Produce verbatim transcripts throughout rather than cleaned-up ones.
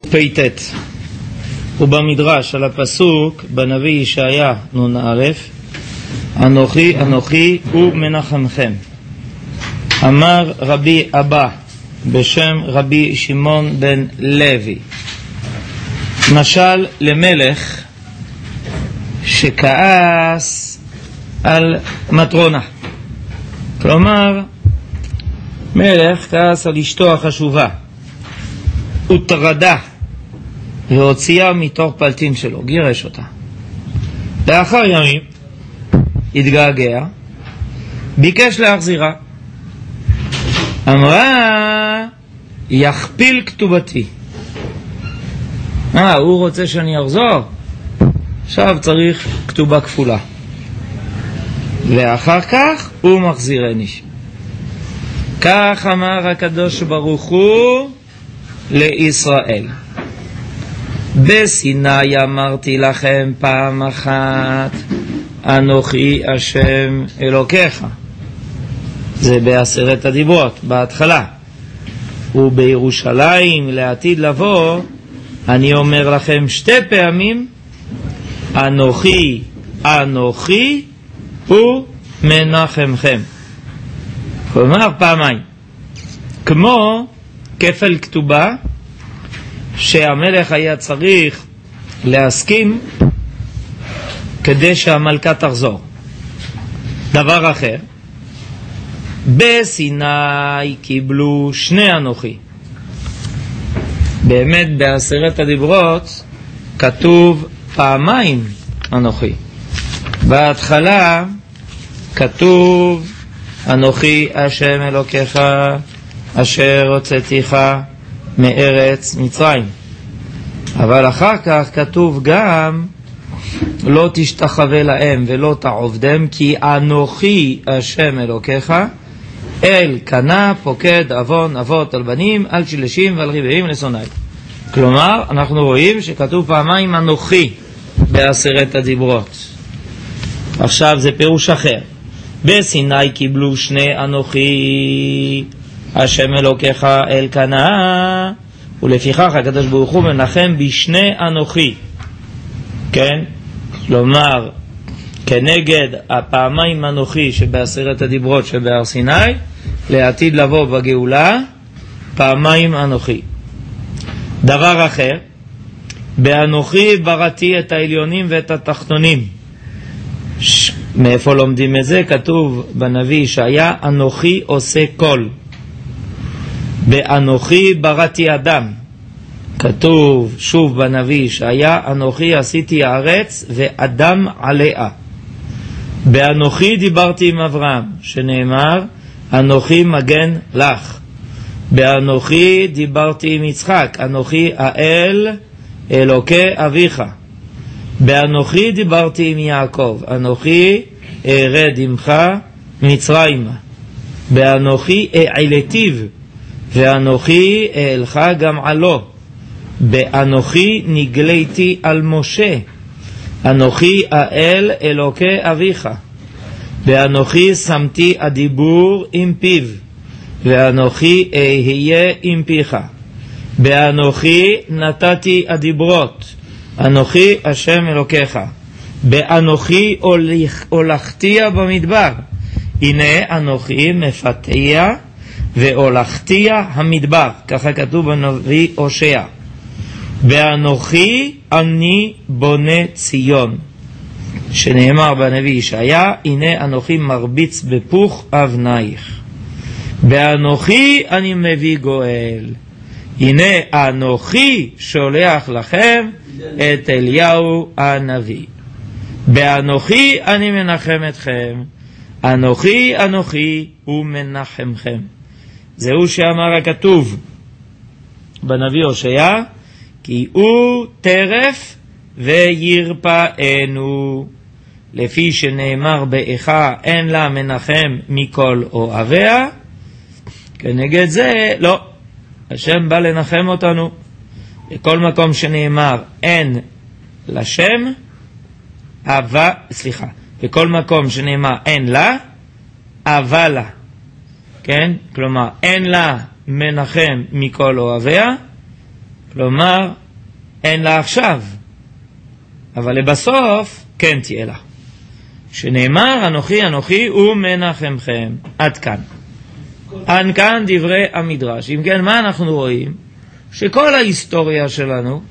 פ"ט. ובמדרש על הפסוק בנביא ישעיה נון א', אנוכי אנוכי ומנחמכם. אמר רבי אבא בשם רבי שמעון בן לוי, משל למלך שכעס על מטרונה. כלומר, מלך כעס על אשתו החשובה, הוא טרדה והוציאה מתוך פלטין שלו, גירש אותה. לאחר ימים התגעגע, ביקש להחזירה, אמרה יכפיל כתובתי. אה, הוא רוצה שאני אחזור? עכשיו צריך כתובה כפולה, ואחר כך הוא מחזירני. כך אמר הקדוש ברוך הוא לישראל, בסיני אמרתי לכם פעם אחת אנוכי השם אלוקיך. זה בעשרת הדיברות בהתחלה. ובירושלים לעתיד לבוא אני אומר לכם שתי פעמים אנוכי אנוכי ומנחמכם. כלומר פעמיים, כמו כפל כתובה שהמלך היה צריך להסכים כדי שהמלכה תחזור. דבר אחר, בסיני קיבלו שני אנוכי. באמת בעשרת הדיברות כתוב פעמיים אנוכי. בהתחלה כתוב אנוכי השם אלוקיך אשר הוצאתיך מארץ מצרים, אבל אחר כך כתוב גם לא תשתחווה להם ולא תעובדם, כי אנוכי השם אלוקיך אל קנה פוקד אבון אבות על בנים על שלשים ועל רבעים לשונאי. כלומר אנחנו רואים שכתוב פעמיים אנוכי בעשרת הדיברות. עכשיו זה פירוש אחר, בסיני קיבלו שני אנוכי השם אלוקיך אל קנה, ולפיכך הקדוש ברוך הוא מנחם בשני אנוכי. כן? כלומר, כנגד הפעמיים אנוכי שבעשרת הדיברות שבהר סיני, לעתיד לבוא בגאולה פעמיים אנוכי. דבר אחר, באנוכי בראתי את העליונים ואת התחתונים. ש... מאיפה לומדים את זה? כתוב בנביא ישעיה אנוכי עושה כל. באנוכי בראתי אדם, כתוב שוב בנביא ישעיה אנוכי עשיתי הארץ ואדם עליה. באנוכי דיברתי עם אברהם, שנאמר אנוכי מגן לך. באנוכי דיברתי עם יצחק, אנוכי האל אלוקי אביך. באנוכי דיברתי עם יעקב, אנוכי ארד עמך מצרימה. באנוכי אעלתיו ואנוכי אהלך גם עלו. באנוכי נגליתי על משה, אנוכי האל אלוקי אביך. באנוכי שמתי הדיבור עם פיו, ואנוכי אהיה עם פיך. באנוכי נתתי הדיברות, אנוכי השם אלוקיך. באנוכי הולכתיה במדבר, הנה אנוכי מפתיה והולכתיה המדבר, ככה כתוב בנביא הושע. באנוכי אני בונה ציון, שנאמר בנביא ישעיה הנה אנוכי מרביץ בפוך אבנייך. באנוכי אני מביא גואל, הנה אנוכי שולח לכם את אליהו הנביא. באנוכי אני מנחם אתכם, אנוכי אנוכי ומנחמכם. זהו שאמר הכתוב בנביא הושע, כי הוא טרף וירפאנו, לפי שנאמר באיכה אין לה מנחם מכל אוהביה. כנגד זה לא, השם בא לנחם אותנו. בכל מקום שנאמר אין לשם אהבה, סליחה, בכל מקום שנאמר אין לה אהבה לה, כן? כלומר אין לה מנחם מכל אוהביה, כלומר, אין לה עכשיו, אבל לבסוף כן תהיה לה. שנאמר, אנוכי אנוכי ומנחמכם. עד כאן. עד כאן דברי המדרש. אם כן, מה אנחנו רואים? שכל ההיסטוריה שלנו,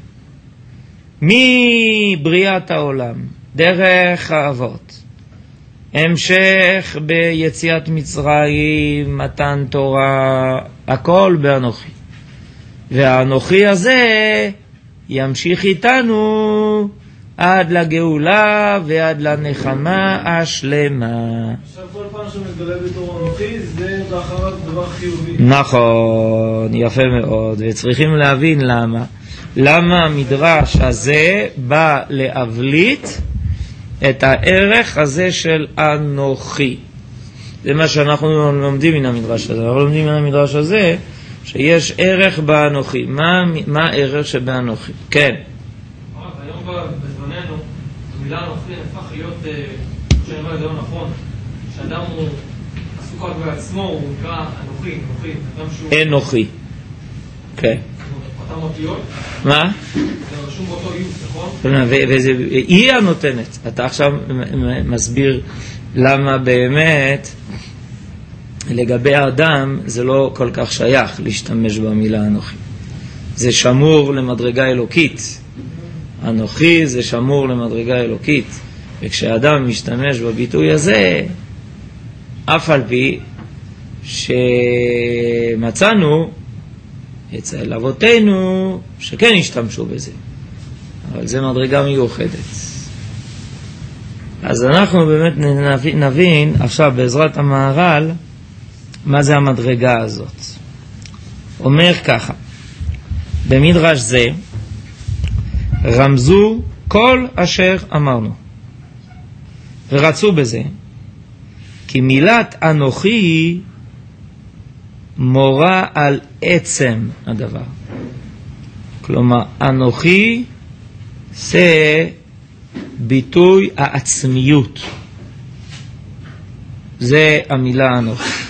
מבריאת העולם, דרך האבות, המשך ביציאת מצרים, מתן תורה, הכל באנוכי. והאנוכי הזה ימשיך איתנו עד לגאולה ועד לנחמה השלמה. עכשיו כל פעם שמתגלה בתור אנוכי זה באחריו דבר חיובי. נכון, יפה מאוד, וצריכים להבין למה. למה המדרש הזה בא להבליט את הערך הזה של אנוכי. זה מה שאנחנו לומדים מן המדרש הזה. אנחנו לומדים מן המדרש הזה שיש ערך באנוכי. מה, מה הערך שבאנוכי? כן. היום בזמננו, המילה אנוכי הפך להיות, שאני אומר את זה לא נכון, שאדם הוא עסוק רק בעצמו, הוא נקרא אנוכי, אנוכי. אנוכי. כן. אותם אותיות? מה? זה רשום באותו איות, נכון? וזה היא הנותנת. אתה עכשיו מסביר למה באמת לגבי האדם זה לא כל כך שייך להשתמש במילה אנוכי. זה שמור למדרגה אלוקית. אנוכי זה שמור למדרגה אלוקית. וכשאדם משתמש בביטוי הזה, אף על פי שמצאנו אצל אבותינו שכן השתמשו בזה, אבל זה מדרגה מיוחדת. אז אנחנו באמת נבין, נבין עכשיו בעזרת המהר"ל מה זה המדרגה הזאת. אומר ככה, במדרש זה רמזו כל אשר אמרנו ורצו בזה, כי מילת אנוכי מורה על עצם הדבר. כלומר, אנוכי זה ביטוי העצמיות. זה המילה אנוכי.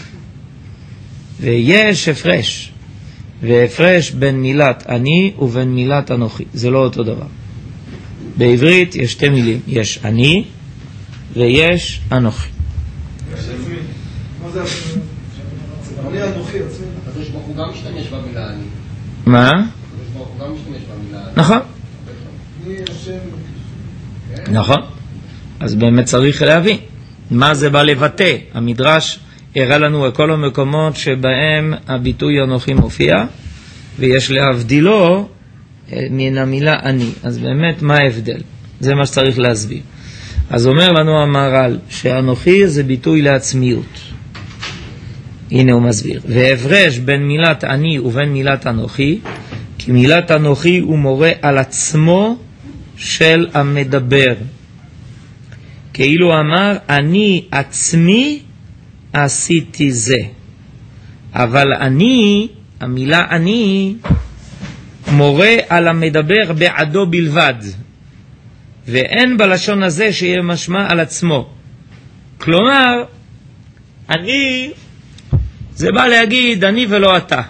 ויש הפרש. והפרש בין מילת אני ובין מילת אנוכי. זה לא אותו דבר. בעברית יש שתי מילים. יש אני ויש אנוכי. מה זה עצמי? אני אנוכי עצמי. הקדוש ברוך הוא גם משתמש במילה אני. מה? הקדוש ברוך הוא גם משתמש במילה אני. נכון. אני השם. נכון. אז באמת צריך להבין מה זה בא לבטא. המדרש הראה לנו את כל המקומות שבהם הביטוי אנוכי מופיע, ויש להבדילו מן המילה אני. אז באמת מה ההבדל? זה מה שצריך להסביר. אז אומר לנו המהר"ל שאנוכי זה ביטוי לעצמיות. הנה הוא מסביר. והפרש בין מילת אני ובין מילת אנוכי, כי מילת אנוכי הוא מורה על עצמו של המדבר. כאילו אמר, אני עצמי עשיתי זה. אבל אני, המילה אני, מורה על המדבר בעדו בלבד. ואין בלשון הזה שיהיה משמע על עצמו. כלומר, אני, זה בא להגיד אני ולא אתה.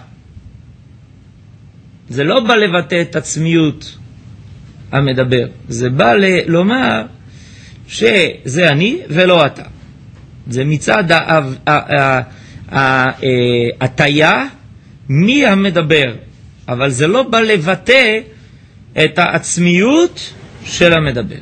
זה לא בא לבטא את עצמיות המדבר. זה בא לומר שזה אני ולא אתה. זה מצד ההטיה מי המדבר. אבל זה לא בא לבטא את העצמיות של המדבר.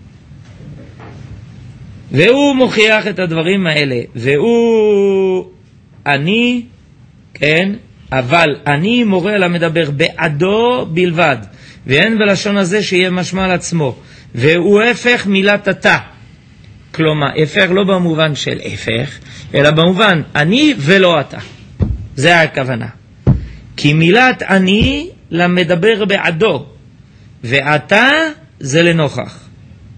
והוא מוכיח את הדברים האלה. והוא אני, כן, אבל אני מורה על המדבר בעדו בלבד. ואין בלשון הזה שיהיה משמע על עצמו. והוא הפך מילת אתה. כלומר, הפך לא במובן של הפך, אלא במובן אני ולא אתה. זה הכוונה. כי מילת אני למדבר בעדו, ואתה זה לנוכח.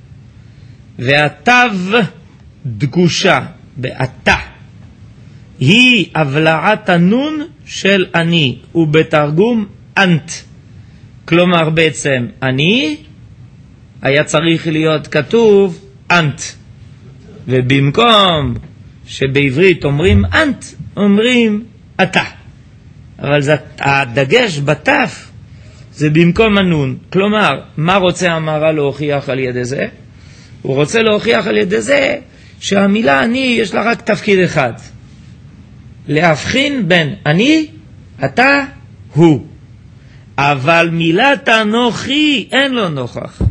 והתו דגושה באתה היא הבלעת הנון של אני, ובתרגום אנט. כלומר בעצם אני היה צריך להיות כתוב אנט, ובמקום שבעברית אומרים אנט אומרים אתה. אבל זה, הדגש בתף זה במקום הנון. כלומר, מה רוצה המהר"ל להוכיח על ידי זה? הוא רוצה להוכיח על ידי זה שהמילה אני יש לה רק תפקיד אחד. להבחין בין אני, אתה, הוא. אבל מילת אנוכי אין לו נוכח.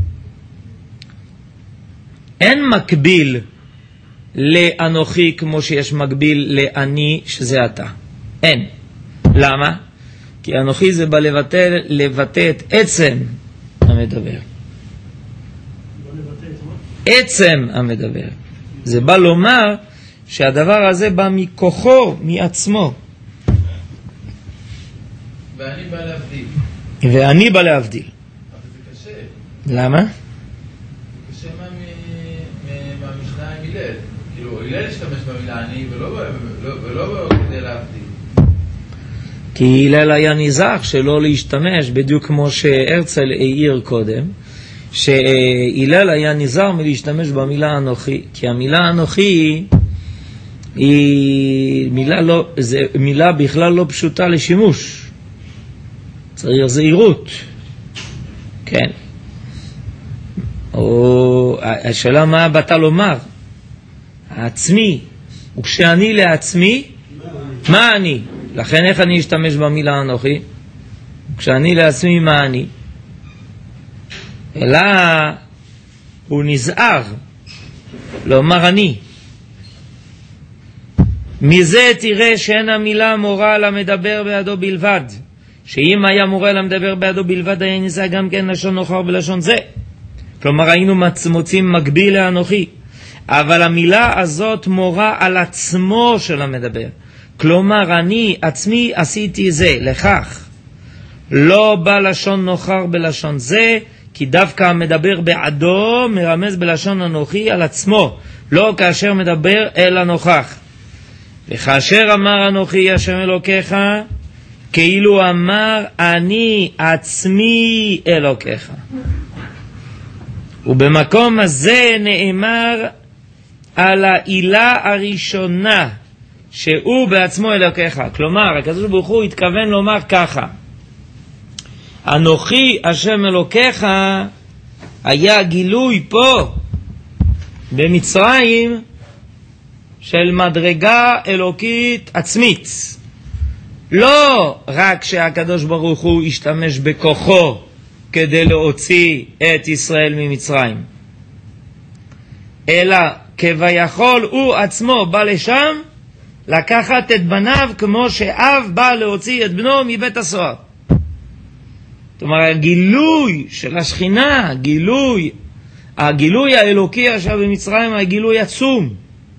אין מקביל לאנוכי כמו שיש מקביל לאני שזה אתה. אין. למה? כי אנוכי זה בא לבטא, לבטא את עצם המדבר. עצם המדבר. זה בא לומר שהדבר הזה בא מכוחו, מעצמו. ואני בא להבדיל. ואני בא להבדיל. אבל זה קשה. למה? זה קשה מה מהמשנה עם הלל. כאילו, הלל השתמש במילה אני ולא כדי להבדיל. כי הלל היה נזהר שלא להשתמש, בדיוק כמו שהרצל העיר קודם, שהלל היה נזהר מלהשתמש במילה אנוכי, כי המילה אנוכי היא מילה, לא, זה מילה בכלל לא פשוטה לשימוש. צריך זהירות. כן. או השאלה מה באת לומר? העצמי, וכשאני לעצמי, מה אני? לכן איך אני אשתמש במילה אנוכי? כשאני לעצמי מה אני? אלא הוא נזהר לומר אני. מזה תראה שאין המילה מורה על המדבר בעדו בלבד, שאם היה מורה על המדבר בעדו בלבד היה נזהר גם כן לשון נוכר בלשון זה. כלומר היינו מוצאים מקביל לאנוכי, אבל המילה הזאת מורה על עצמו של המדבר. כלומר אני עצמי עשיתי זה לכך, לא בא לשון נוכר בלשון זה, כי דווקא המדבר בעדו מרמז בלשון אנוכי על עצמו, לא כאשר מדבר אל הנוכח. וכאשר אמר אנוכי השם אלוקיך, כאילו אמר אני עצמי אלוקיך. ובמקום הזה נאמר על העילה הראשונה, שהוא בעצמו אלוקיך. כלומר, הקדוש ברוך הוא התכוון לומר ככה, אנוכי השם אלוקיך היה גילוי פה במצרים של מדרגה אלוקית עצמית. לא רק שהקדוש ברוך הוא השתמש בכוחו כדי להוציא את ישראל ממצרים, אלא כביכול הוא עצמו בא לשם לקחת את בניו כמו שאב בא להוציא את בנו מבית הסוהר. זאת אומרת, הגילוי של השכינה, הגילוי, הגילוי האלוקי עכשיו במצרים, הגילוי עצום.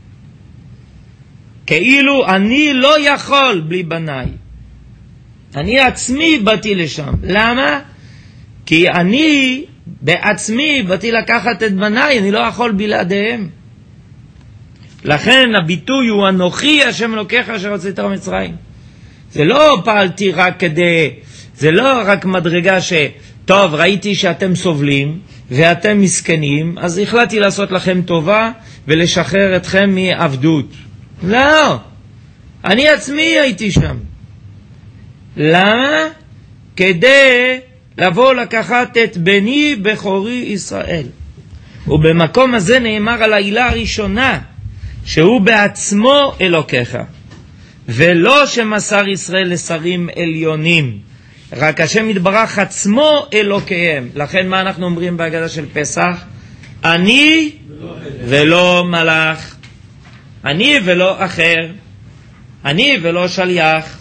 כאילו אני לא יכול בלי בניי. אני עצמי באתי לשם. למה? כי אני בעצמי באתי לקחת את בניי, אני לא יכול בלעדיהם. לכן הביטוי הוא אנוכי השם אלוקיך אשר הוצאת ממצרים. זה לא פעלתי רק כדי, זה לא רק מדרגה שטוב ראיתי שאתם סובלים ואתם מסכנים, אז החלטתי לעשות לכם טובה ולשחרר אתכם מעבדות. לא, אני עצמי הייתי שם. למה? כדי לבוא לקחת את בני בכורי ישראל. ובמקום הזה נאמר על העילה הראשונה, שהוא בעצמו אלוקיך, ולא שמסר ישראל לשרים עליונים, רק השם יתברך עצמו אלוקיהם. לכן מה אנחנו אומרים בהגדה של פסח? אני ולא מלאך, אני ולא אחר, אני ולא שליח.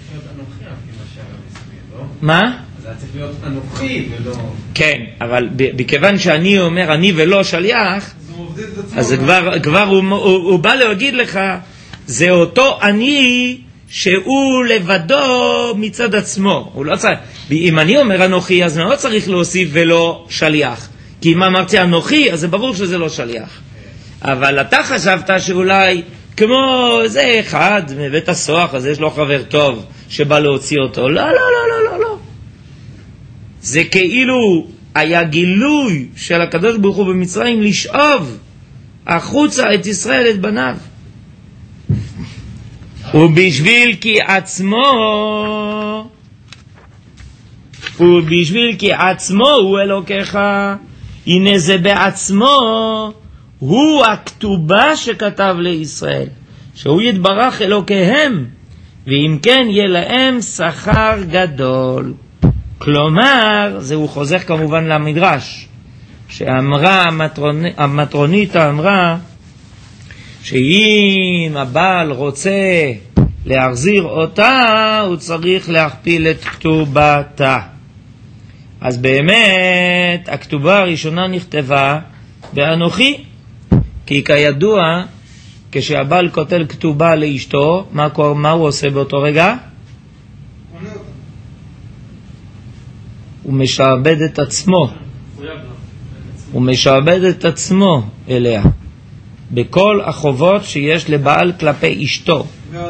מה? זה צריך להיות אנוכי ולא... כן, אבל בכיוון שאני אומר אני ולא שליח, אז כבר, כבר הוא, הוא, הוא בא להגיד לך, זה אותו אני שהוא לבדו מצד עצמו. הוא לא צריך, אם אני אומר אנוכי, אז אני לא צריך להוסיף ולא שליח. כי אם אמרתי אנוכי, אז זה ברור שזה לא שליח. אבל אתה חשבת שאולי כמו זה אחד מבית הסוהר, אז יש לו חבר טוב שבא להוציא אותו. לא, לא, לא, לא, לא, לא. זה כאילו היה גילוי של הקדוש ברוך הוא במצרים לשאוב החוצה את ישראל, את בניו. ובשביל כי עצמו ובשביל כי עצמו הוא אלוקיך, הנה זה בעצמו, הוא הכתובה שכתב לישראל, שהוא יתברך אלוקיהם, ואם כן יהיה להם שכר גדול. כלומר, זהו חוזר כמובן למדרש, שאמרה המטרונ... המטרונית אמרה, שאם הבעל רוצה להחזיר אותה, הוא צריך להכפיל את כתובתה. אז באמת, הכתובה הראשונה נכתבה באנוכי, כי כידוע, כשהבעל כותב כתובה לאשתו, מה, מה הוא עושה באותו רגע? הוא משעבד את עצמו. הוא משעבד את עצמו אליה. בכל החובות שיש לבעל כלפי אשתו.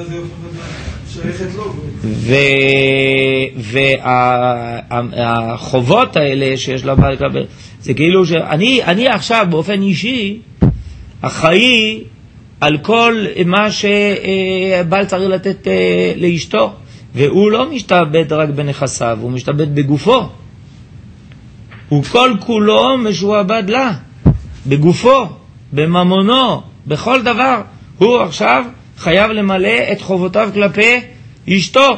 והחובות האלה שיש לבעל כלפי, זה כאילו שאני אני עכשיו באופן אישי אחראי על כל מה שבעל צריך לתת לאשתו, והוא לא משתעבד רק בנכסיו, הוא משתעבד בגופו, הוא כל כולו משועבד לה, בגופו, בממונו, בכל דבר. הוא עכשיו חייב למלא את חובותיו כלפי אשתו.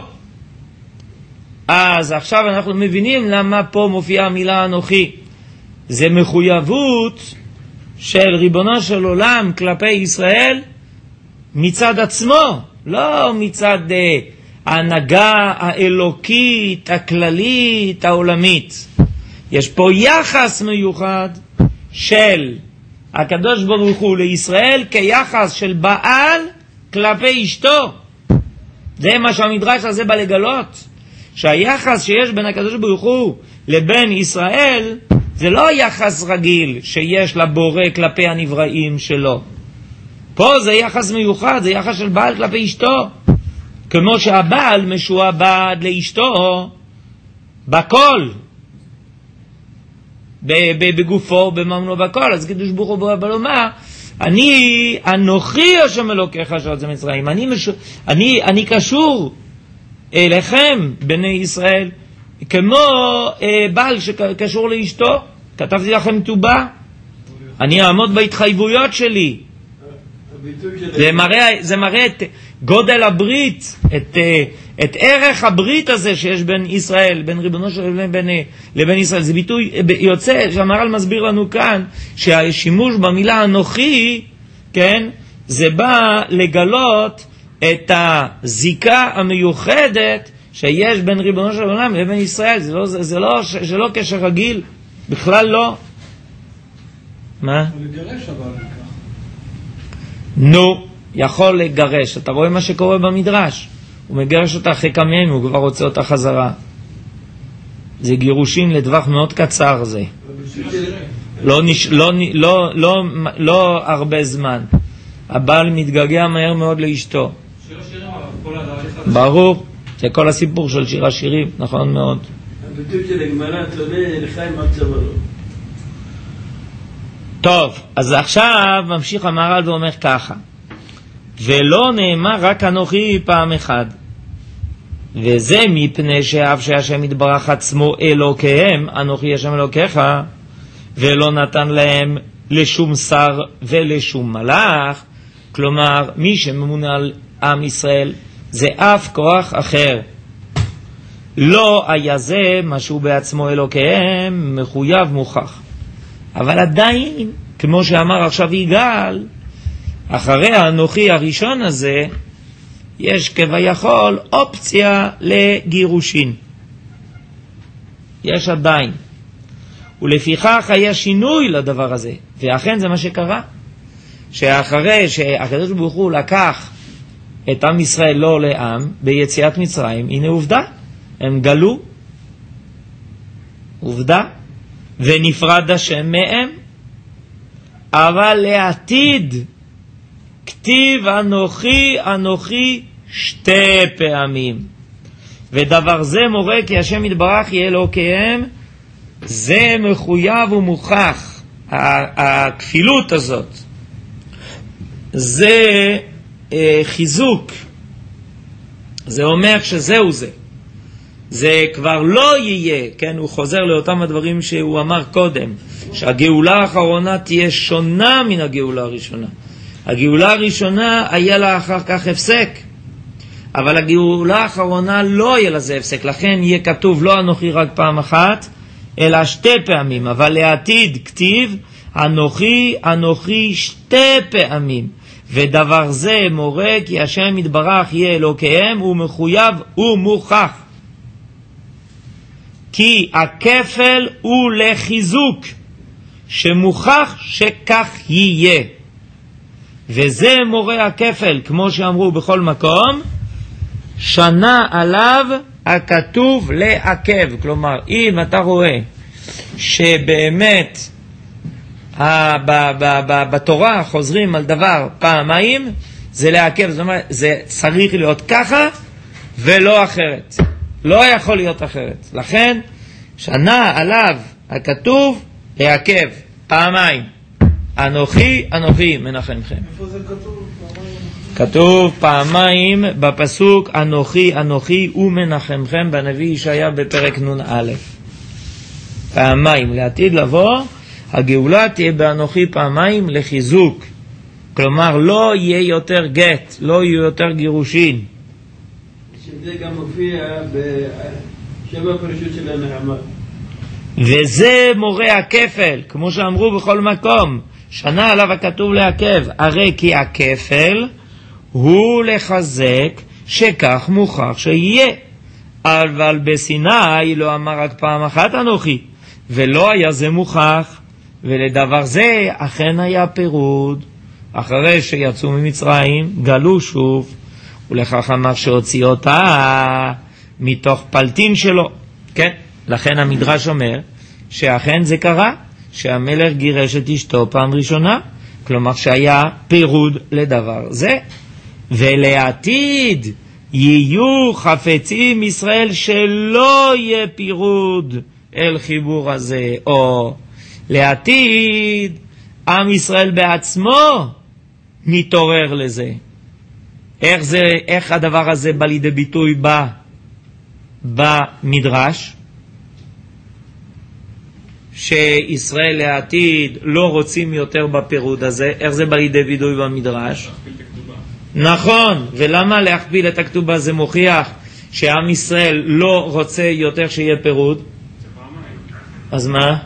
אז עכשיו אנחנו מבינים למה פה מופיעה המילה אנוכי. זה מחויבות של ריבונו של עולם כלפי ישראל מצד עצמו, לא מצד ההנהגה האלוקית, הכללית, העולמית. יש פה יחס מיוחד של הקדוש ברוך הוא לישראל כיחס של בעל כלפי אשתו. זה מה שהמדרש הזה בא לגלות, שהיחס שיש בין הקדוש ברוך הוא לבין ישראל זה לא יחס רגיל שיש לבורא כלפי הנבראים שלו. פה זה יחס מיוחד, זה יחס של בעל כלפי אשתו, כמו שהבעל משועבד לאשתו בכל, בגופו, בממונו, בכל. אז קדוש ברוך הוא בא לומר, אני אנוכי השם אלוקיך אשר יוצא ממצרים, אני, מש... אני, אני קשור אליכם בני ישראל כמו אה, בעל שקשור לאשתו. כתבתי לכם כתובה, אני אעמוד בהתחייבויות שלי. זה מראה, זה מראה את גודל הברית, את, את ערך הברית הזה שיש בין ישראל, בין ריבונו של עולם לבין, לבין ישראל. זה ביטוי יוצא, שהמהר"ל מסביר לנו כאן, שהשימוש במילה אנוכי, כן, זה בא לגלות את הזיקה המיוחדת שיש בין ריבונו של עולם לבין ישראל. זה לא, זה, זה לא, זה לא קשר רגיל, בכלל לא. מה? לגרש אבל כך. נו, יכול לגרש. אתה רואה מה שקורה במדרש? הוא מגרש אותה אחרי כמה ימים, הוא כבר רוצה אותה חזרה. זה גירושים לטווח מאוד קצר זה. לא, נש... לא, לא, לא, לא הרבה זמן. הבעל מתגעגע מהר מאוד לאשתו. שיר השירים, כל הדרך. ברור, זה כל הסיפור של שיר השירים, נכון מאוד. הביטוי של הגמרא, אתה יודע, לחיים מצבו. טוב, אז עכשיו ממשיך המהר"ל ואומר ככה, ולא נאמר רק אנוכי פעם אחד, וזה מפני שאף שהשם יתברך עצמו אלוקיהם, אנוכי השם אלוקיך, ולא נתן להם לשום שר ולשום מלאך. כלומר, מי שממונה על עם ישראל זה אף כוח אחר. לא היה זה משהו בעצמו אלוקיהם, מחויב מוכח. אבל עדיין, כמו שאמר עכשיו יגאל, אחרי האנוכי הראשון הזה, יש כביכול אופציה לגירושין. יש עדיין. ולפיכך היה שינוי לדבר הזה. ואכן זה מה שקרה. שאחרי שהקדוש ברוך הוא לקח את עם ישראל לא לעם, ביציאת מצרים, הנה עובדה. הם גלו. עובדה. ונפרד השם מהם, אבל לעתיד כתיב אנוכי אנוכי שתי פעמים, ודבר זה מורה כי השם יתברך יהיה אלוקיהם. זה מחויב ומוכח, הכפילות הזאת זה אה, חיזוק, זה אומר שזהו זה, זה כבר לא יהיה, כן? הוא חוזר לאותם הדברים שהוא אמר קודם, שהגאולה האחרונה תהיה שונה מן הגאולה הראשונה. הגאולה הראשונה היה לה אחר כך הפסק, אבל הגאולה האחרונה לא יהיה לזה הפסק, לכן יהיה כתוב לא אנוכי רק פעם אחת, אלא שתי פעמים, אבל לעתיד כתיב אנוכי אנוכי שתי פעמים, ודבר זה מורה כי השם יתברך יהיה אלוקיהם, הוא מחויב ומוכח, כי הכפל הוא לחיזוק, שמוכח שכך יהיה, וזה מורה הכפל, כמו שאמרו בכל מקום, שנה עליו הכתוב לעכב. כלומר, אם אתה רואה שבאמת ה- ב- ב- ב- בתורה חוזרים על דבר פעמיים, זה לעכב, זאת אומרת, זה צריך להיות ככה ולא אחרת, לא יכול להיות אחרת. לכן שנה עליו הכתוב לעכב פעמיים, אנוכי אנוכי מנחמכם. איפה זה כתוב? כתוב פעמיים בפסוק אנוכי אנוכי ומנחמכם בנביא ישעיה בפרק נון א'. פעמיים, לעתיד לבוא הגאולה תהיה באנוכי פעמיים לחיזוק, כלומר לא יהיה יותר גט, לא יהיו יותר גירושין. שזה גם מופיע בשבע פרשות של הנחמה. וזה מורה הכפל, כמו שאמרו בכל מקום, שנה עליו הכתוב לעכב, הרי כי הכפל הוא לחזק שכך מוכח שיהיה. אבל בסיני לא אמר רק פעם אחת אנוכי, ולא היה זה מוכח, ולדבר זה אכן היה פירוד, אחרי שיצאו ממצרים גלו שוב, ולכך אמר שהוציא אותה מתוך פלטין שלו. כן, לכן המדרש אומר שאכן זה קרה, שהמלך גירש את אשתו פעם ראשונה, כלומר שהיה פירוד לדבר זה. ולעתיד יהיו חפצים ישראל שלא יהיה פירוד אל חיבור הזה, או לעתיד עם ישראל בעצמו מתעורר לזה. איך זה, איך הדבר הזה בא לידי ביטוי בא במדרש? שישראל לעתיד לא רוצים יותר בפירוד הזה. איך זה בא לידי ביטוי במדרש? נכון, ולמה להכפיל את הכתובה? זה מוכיח שעם ישראל לא רוצה יותר שיהיה פירוד. אז מה?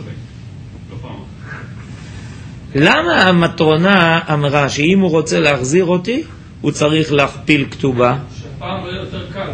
למה המטרונה אמרה שאם הוא רוצה להחזיר אותי הוא צריך להכפיל כתובה? שפעם לא יותר קל.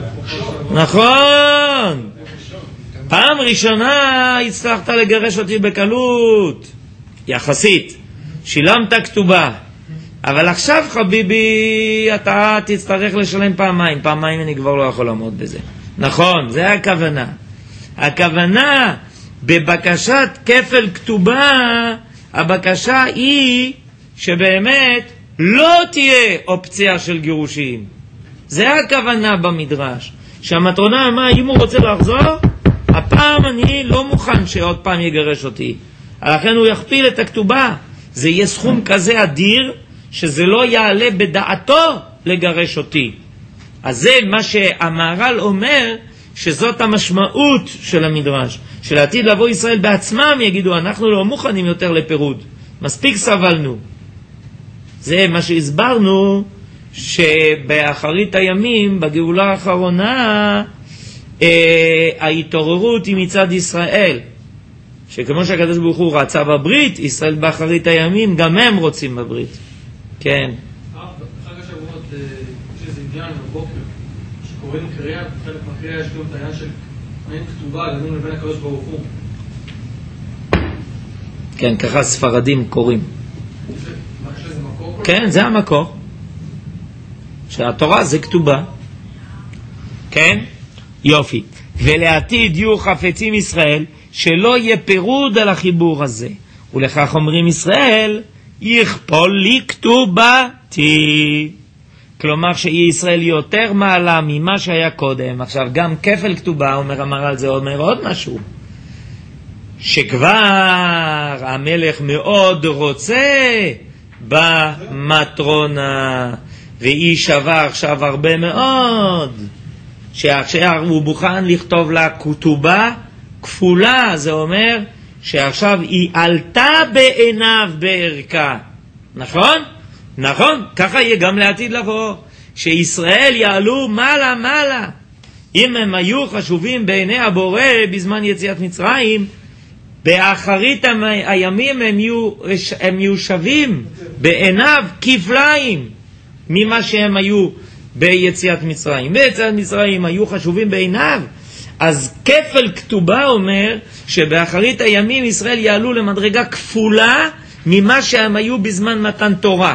נכון, פעם ראשונה הצלחת לגרש אותי בקלות יחסית, שילמת כתובה, אבל עכשיו חביבי אתה תצטרך לשלם פעמיים, פעמיים אני כבר לא יכול לעמוד בזה. נכון, זה הכוונה. הכוונה בבקשת כפל כתובה, הבקשה היא שבאמת לא תהיה אופציה של גירושים. זה הכוונה במדרש, שהמטרונה אמרה אם הוא רוצה לחזור, הפעם אני לא מוכן שעוד פעם יגרש אותי, לכן הוא יכפיל את הכתובה. זה יהיה סכום כזה אדיר שזה לא יעלה בדעתו לגרש אותי. אז זה מה שהמהר"ל אומר, שזאת המשמעות של המדרש, שלעתיד לבוא ישראל בעצמם יגידו אנחנו לא מוכנים יותר לפירוד, מספיק סבלנו. זה מה שהסברנו, שבאחרית הימים בגאולה האחרונה אה, ההתעוררות היא מצד ישראל, שכמו שהקדוש ברוך הוא רצה בברית, ישראל באחרית הימים גם הם רוצים בברית. כן, חג השבועות יש איזה עניין בבוקר שקוראים קריאה, חלק מהקריאה יש גם את העניין של מעין כתובה בינינו לבין הקדוש ברוך הוא. כן, ככה ספרדים קוראים. יש לזה מקור? כן, זה המקור, שהתורה זה כתובה. כן, יופי. ולעתיד יהיו חפצים ישראל שלא יהיה פירוד על החיבור הזה, ולכך אומרים ישראל יכפול לי כתובתי, כלומר שיהיה ישראל יותר מעלה ממה שהיה קודם. עכשיו גם כפל כתובה, אומר המהר"ל, זה אומר עוד משהו, שכבר המלך מאוד רוצה במטרונה, והיא שווה עכשיו הרבה מאוד, שעכשיו הוא מוכן לכתוב לה כתובה כפולה, זה אומר שעכשיו היא עלתה בעיניו בערכה. נכון? נכון? ככה יהיה גם לעתיד לבוא, שישראל יעלו מעלה מעלה. אם הם היו חשובים בעיני הבורא בזמן יציאת מצרים, באחרית הימים הם יהיו, הם יהיו שווים בעיניו כפליים ממה שהם היו ביציאת מצרים. ביציאת מצרים היו חשובים בעיניו, אז כפל כתובה אומר שבאחרית הימים ישראל יעלו למדרגה כפולה ממה שהם היו בזמן מתן תורה.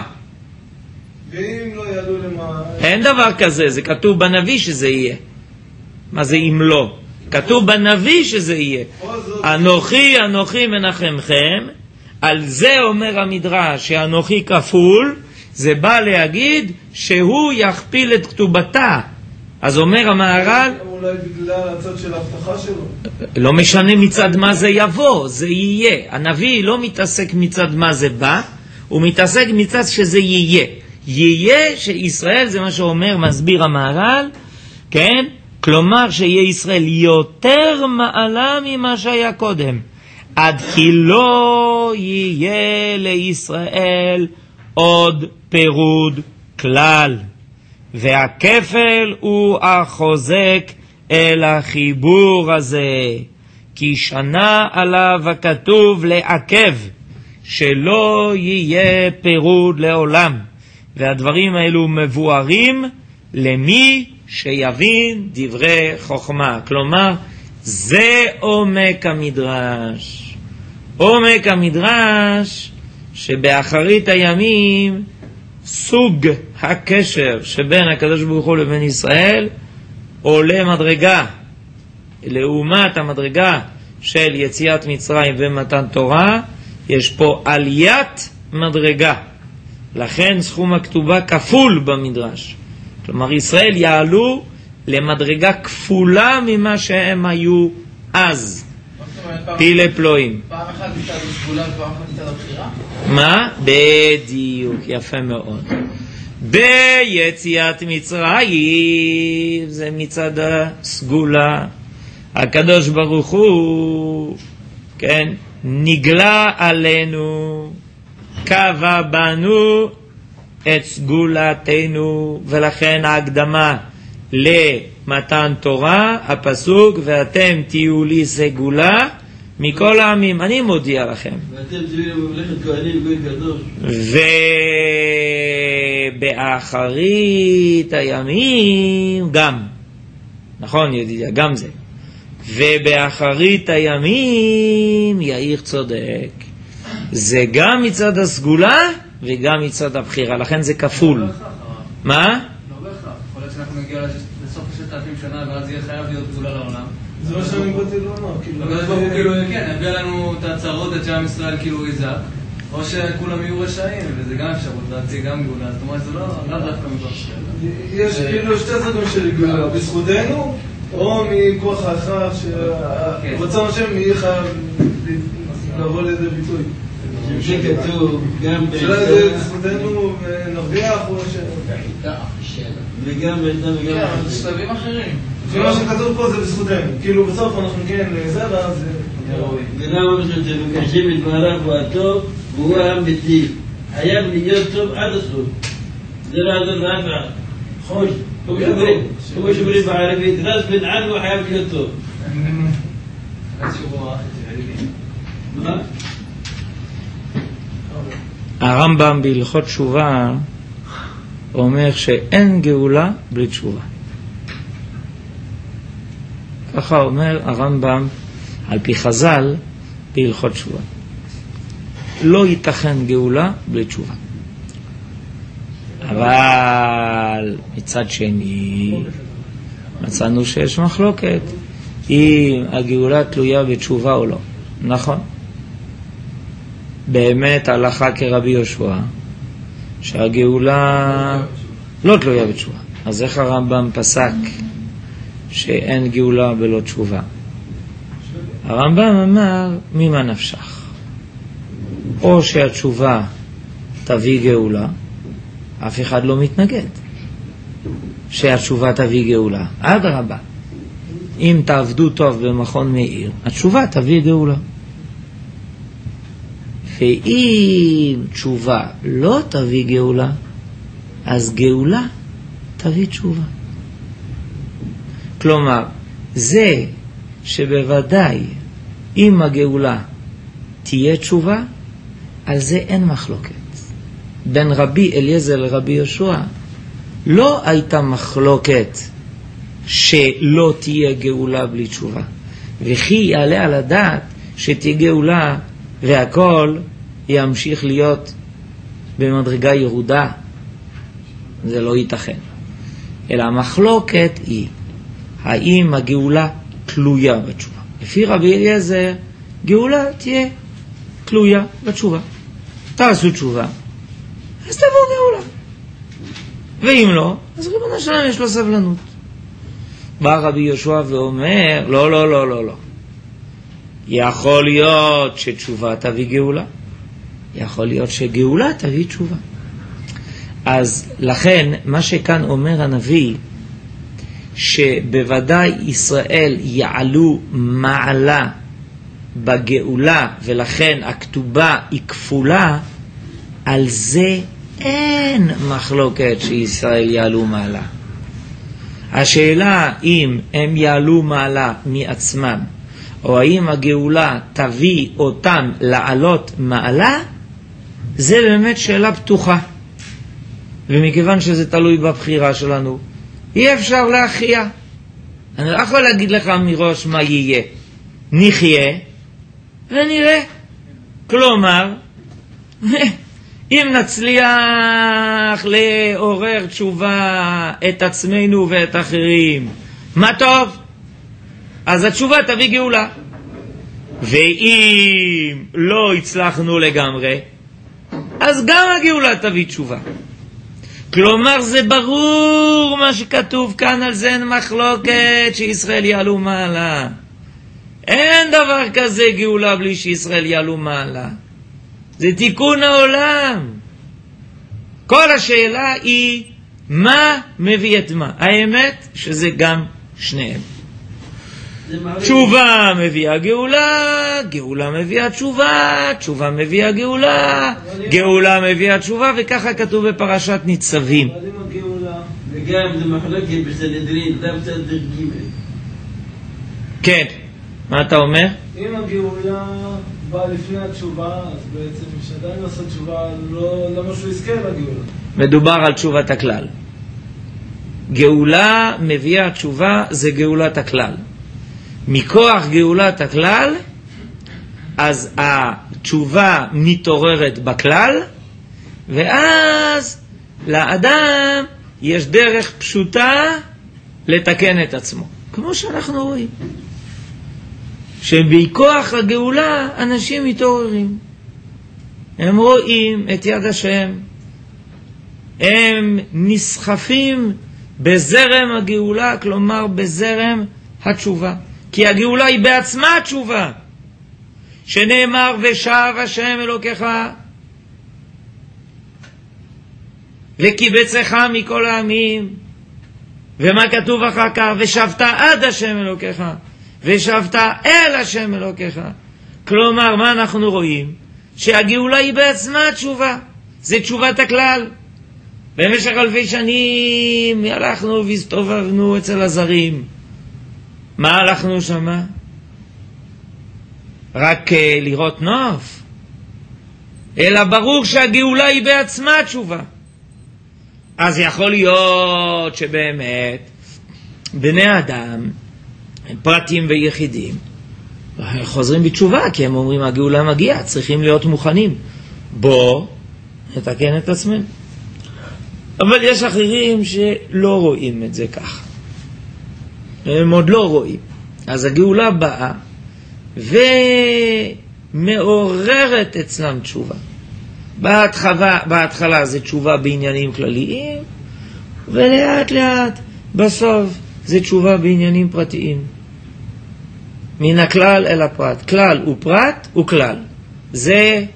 ואם לא יעלו למה... אין דבר כזה, זה כתוב בנביא שזה יהיה. מה זה אם לא? כתוב בנביא שזה יהיה. אנוכי אנוכי מנחמכם. על זה אומר המדרש שאנוכי כפול, זה בא להגיד שהוא יכפיל את כתובתה. אז אומר המהר"ל, אולי בגלל הצד של ההבטחה שלו. לא משנה מצד מה זה יבוא, זה יהיה. הנביא לא מתעסק מצד מה זה בא, הוא מתעסק מצד שזה יהיה. יהיה שישראל, זה מה שאומר, מסביר המהר"ל, כן? כלומר שיהיה ישראל יותר מעלה ממה שהיה קודם, עד כי לא יהיה לישראל עוד פירוד כלל, והכפל הוא החוזק אל החיבור הזה, כי שנה עליו הכתוב לעכב, שלא יהיה פירוד לעולם. והדברים האלו מבוארים למי שיבין דברי חוכמה. כלומר, זה עומק המדרש. עומק המדרש שבאחרית הימים סוג הקשר שבין הקדוש ברוך הוא לבין ישראל עולה מדרגה לעומת המדרגה של יציאת מצרים ומתן תורה. יש פה עליית מדרגה, לכן סכום הכתובה כפול במדרש. כלומר ישראל יעלו למדרגה כפולה ממה שהם היו אז. פילי פלואים. פעם אחת מצד הסגולה ופעם אחת מצד הבחירה? מה? בדיוק, יפה מאוד. ביציאת מצרים זה מצד הסגולה. הקדוש ברוך הוא, כן, נגלה עלינו, קבע בנו את סגולתנו, ולכן ההקדמה למתן תורה, הפסוק, ואתם תהיו לי סגולה מכל העמים. אני מודיע לכם. ואתם תהיו ממלכת כהנים וגוי קדוש. ובאחרית הימים גם, נכון ידידיה, גם זה. ובאחרית הימים יאיר צודק. זה גם מצד הסגולה וגם מצד הבחירה, לכן זה כפול. מה? לא בהכרח. יכול להיות שאנחנו נגיע לסוף ששת אלפים שנה ואז יהיה חייב להיות גדולה לעולם. זה מה שאני באתי לומר. כאילו, כן, יביא לנו את הצהרות את שעם ישראל כאילו יזק, או שכולם יהיו רשעים, וזה גם אפשרות להציג גם גאולה. זאת אומרת, זה לא דווקא מכוח שאלה. יש כאילו שתי צדדים של גאולה, בזכותנו או מכוח ההכרח שרצון השם יהיה חייב לבוא לידי ביטוי. זה כתוב גם שאלה זה בזכותנו ונרוויח או ש... וגם וגם וגם שלבים אחרים. מה שכתוב פה זה בזכותנו, כאילו בסוף אנחנו כן זה ואז ולמה בשביל שמקשים את מערב הוא הטוב והוא האמיתי, חייב להיות טוב עד הסוף. זה לא עזור לאף חוש, כמו שאומרים בערבית, רס בן ענו חייב להיות טוב. מה? הרמב"ם בהלכות תשובה אומר שאין גאולה בלי תשובה. ככה אומר הרמב"ם על פי חז"ל בהלכות תשובה. לא ייתכן גאולה בלי תשובה. אבל מצד שני מצאנו שיש מחלוקת אם הגאולה תלויה בתשובה או לא. נכון? באמת הלכה כרבי יהושע שהגאולה לא תלויה בתשובה. אז איך הרמב"ם פסק שאין גאולה בלא תשובה? הרמב"ם אמר ממה נפשך, או שהתשובה תביא גאולה, אף אחד לא מתנגד שהתשובה תביא גאולה. אדרבה, אם תעבדו טוב במכון מאיר, התשובה תביא גאולה. ואם תשובה לא תביא גאולה, אז גאולה תביא תשובה. כלומר, זה שבוודאי אם הגאולה תהיה תשובה, על זה אין מחלוקת. בין רבי אליעזר לרבי יהושע לא הייתה מחלוקת שלא תהיה גאולה בלי תשובה. וכי יעלה על הדעת שתהיה גאולה והכל ימשיך להיות במדרגה ירודה. זה לא ייתכן. אלא המחלוקת היא האם הגאולה תלויה בתשובה. לפי רבי אליעזר, גאולה תהיה תלויה בתשובה. תעשו תשובה, אז תבוא גאולה. ואם לא, אז ריבונו של עולם יש לו סבלנות. בא רבי יהושע ואומר, לא, לא, לא, לא, לא. יכול להיות שתשובה תביא גאולה. יכול להיות שגאולה תביא תשובה. אז לכן, מה שכאן אומר הנביא, שבוודאי ישראל יעלו מעלה בגאולה, ולכן הכתובה היא כפולה, על זה אין מחלוקת שישראל יעלו מעלה. השאלה אם הם יעלו מעלה מעצמם, או האם הגאולה תביא אותם לעלות מעלה, זה באמת שאלה פתוחה. ומכיוון שזה תלוי בבחירה שלנו, אי אפשר להכריע. אני לא יכול להגיד לך מראש מה יהיה. נחיה ונראה. כלומר, אם נצליח לעורר תשובה את עצמנו ואת אחרים, מה טוב? אז התשובה תביא גאולה. ואם לא הצלחנו לגמרי, אז גם הגאולה תביא תשובה. כלומר, זה ברור מה שכתוב כאן, על זה אין מחלוקת שישראל יעלו מעלה. אין דבר כזה גאולה בלי שישראל יעלו מעלה. זה תיקון העולם. כל השאלה היא מה מביא את מה. האמת שזה גם שניהם. תשובה מביאה גאולה, גאולה מביאה תשובה, תשובה מביאה גאולה, גאולה מביאה תשובה, וככה כתוב בפרשת ניצבים. וגם זה מחלוקת בסנהדרין, זה בסדר ג'. כן, מה אתה אומר? אם הגאולה באה לפני התשובה, אז בעצם שעדיין לעשות תשובה, למה שהוא יזכה לגאולה? מדובר על תשובת הכלל. גאולה מביאה תשובה, זה גאולת הכלל. מכוח גאולת הכלל, אז התשובה מתעוררת בכלל, ואז לאדם יש דרך פשוטה לתקן את עצמו. כמו שאנחנו רואים. שבכוח הגאולה אנשים מתעוררים. הם רואים את יד השם. הם נסחפים בזרם הגאולה, כלומר בזרם התשובה. כי הגאולה היא בעצמה התשובה. שנאמר ושב השם אלוקיך וקיבצך מכל העמים. ומה כתוב אחר כך? ושבת עד השם אלוקיך ושבת אל השם אלוקיך. כלומר, מה אנחנו רואים? שהגאולה היא בעצמה התשובה. זה תשובת הכלל. במשך אלפי שנים הלכנו והסתובבנו אצל הזרים. מה הלכנו שמה? רק uh, לראות נוף? אלא ברור שהגאולה היא בעצמה תשובה. אז יכול להיות שבאמת בני אדם, פרטים ויחידים, חוזרים בתשובה, כי הם אומרים הגאולה מגיעה, צריכים להיות מוכנים. בוא נתקן את עצמנו. אבל יש אחרים שלא רואים את זה ככה. הם עוד לא רואים. אז הגאולה באה ומעוררת אצלם תשובה. בהתחלה, בהתחלה זה תשובה בעניינים כלליים, ולאט לאט בסוף זה תשובה בעניינים פרטיים. מן הכלל אל הפרט. כלל הוא פרט הוא כלל. זה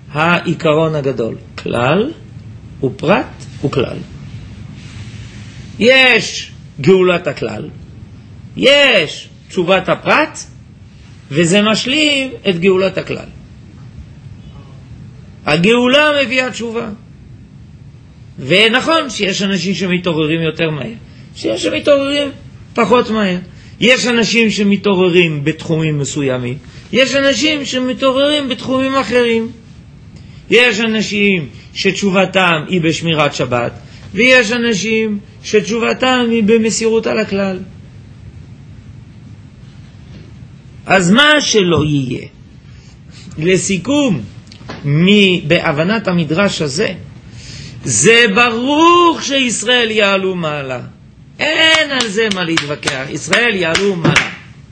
העיקרון הגדול. כלל הוא פרט הוא כלל. יש גאולת הכלל, יש תשובת הפרט, וזה משלים את גאולת הכלל. הגאולה מביאה תשובה. ונכון שיש אנשים שמתעוררים יותר מהר, שיש שמתעוררים פחות מהר. יש אנשים שמתעוררים בתחומים מסוימים, יש אנשים שמתעוררים בתחומים אחרים. יש אנשים שתשובתם היא בשמירת שבת, ויש אנשים שתשובתם היא במסירות על הכלל. אז מה שלא יהיה, לסיכום, בהבנת המדרש הזה, זה ברור שישראל יעלו מעלה. אין על זה מה להתווכח. ישראל יעלו מעלה.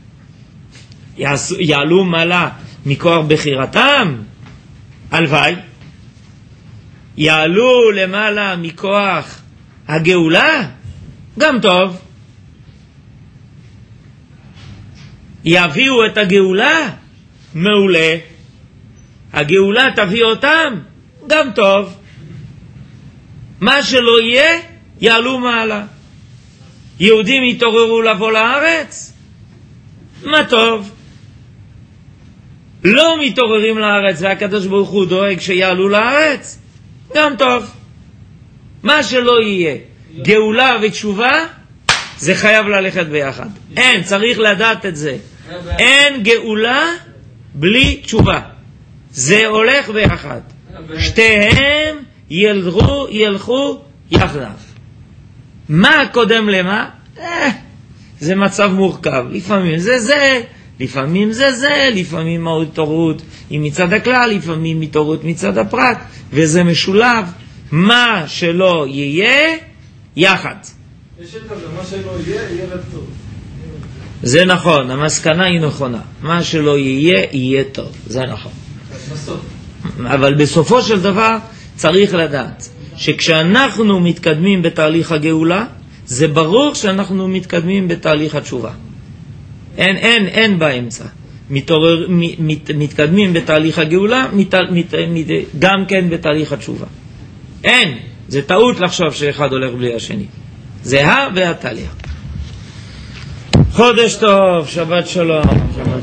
יעלו מעלה מכוח בחירתם? הלוואי. יעלו למעלה מכוח הגאולה? גם טוב. יביאו את הגאולה? מעולה. הגאולה תביא אותם? גם טוב. מה שלא יהיה, יעלו מעלה. יהודים יתעוררו לבוא לארץ? מה טוב. לא מתעוררים לארץ והקדוש ברוך הוא דואג שיעלו לארץ? גם טוב. מה שלא יהיה, גאולה ותשובה, זה חייב ללכת ביחד. אין, צריך לדעת את זה. אין גאולה בלי תשובה. זה הולך ביחד. שתיהם ילכו, ילכו יחדיו. מה קודם למה? אה, זה מצב מורכב. לפעמים זה זה, לפעמים זה זה, לפעמים ההתעוררות היא מצד הכלל, לפעמים התעוררות מצד הפרט, וזה משולב. מה שלא יהיה, יחד. יש את זה, מה שלא יהיה, יהיה טוב. זה נכון, המסקנה היא נכונה. מה שלא יהיה, יהיה טוב. זה נכון. אבל בסופו של דבר צריך לדעת שכשאנחנו מתקדמים בתהליך הגאולה, זה ברור שאנחנו מתקדמים בתהליך התשובה. אין, אין, אין באמצע. מתעורר, מת, מתקדמים בתהליך הגאולה, מת, מת, מת, גם כן בתהליך התשובה. אין. זה טעות לחשוב שאחד הולך בלי השני. זה ה והתליה. חודש טוב, שבת שלום.